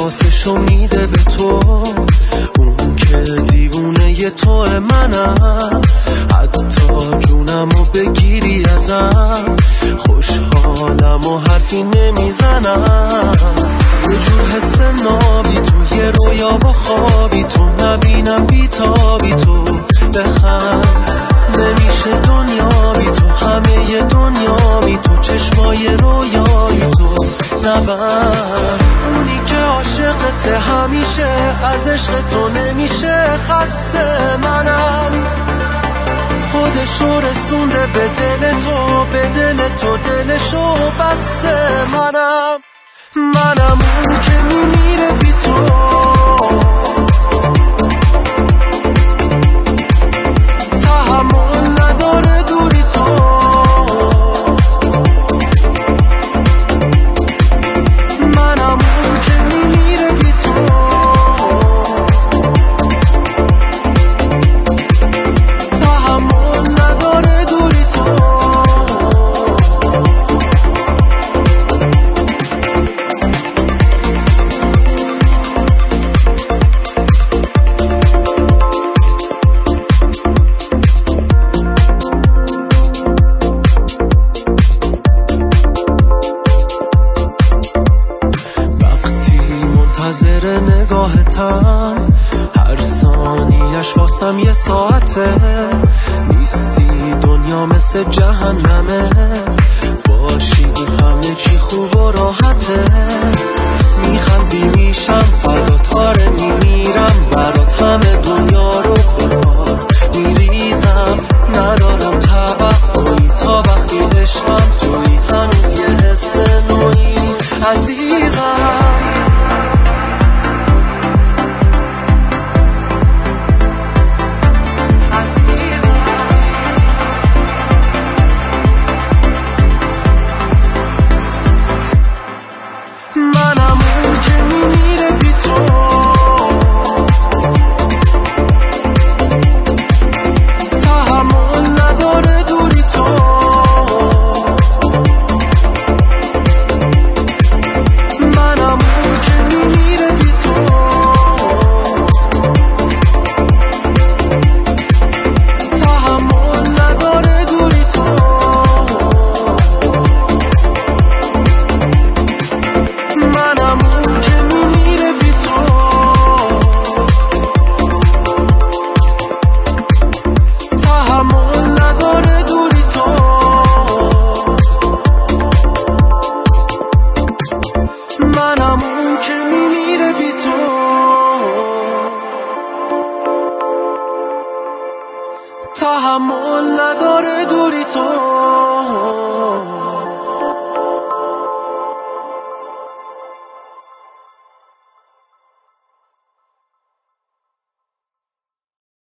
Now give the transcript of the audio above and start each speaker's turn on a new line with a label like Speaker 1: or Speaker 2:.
Speaker 1: حواسشو میده به تو، اون که دیوونه ی توه منم، حتی جونمو بگیری ازم خوشحالم و حرفی نمیزنم. یه جور حس نابی تو، یه رویا و خوابی تو، نبینم بیتابی تو، بخند نمیشه دنیا بی تو، همه ی دنیا بی تو، چشمای رویای تو نبند. اونی که عاشقته همیشه، از عشق تو نمیشه خسته، منم خودشو رسونده به دل تو، به دل تو دلشو بسته، منم اون که میمیره بی تو. تحمل نداره دوری تو، منم اون که میمیره بی تو. تحمل نداره دوری تو. منتظر نگاهتم، هر ثانیش واسم یه ساعته، نیستی دنیا مثل جهنمه، باشی همه چی خوب و راحته، میخندی میشم فدات، آره میمیرم برات، همه دنیا رو برات میریزم، ندارم توقعی تا وقتی عشقم توی، هنوز یه حس نوعی عزیزم. منم اون که میمیره بی تو. تحمل نداره دوری تو. منم اون که میمیره بی تو. تحمل نداره دوری تو. منم اون که میمیره بی تو. تحمل نداره دوری تو. منم اون که میمیره بی تو. تحمل نداره دوری تو.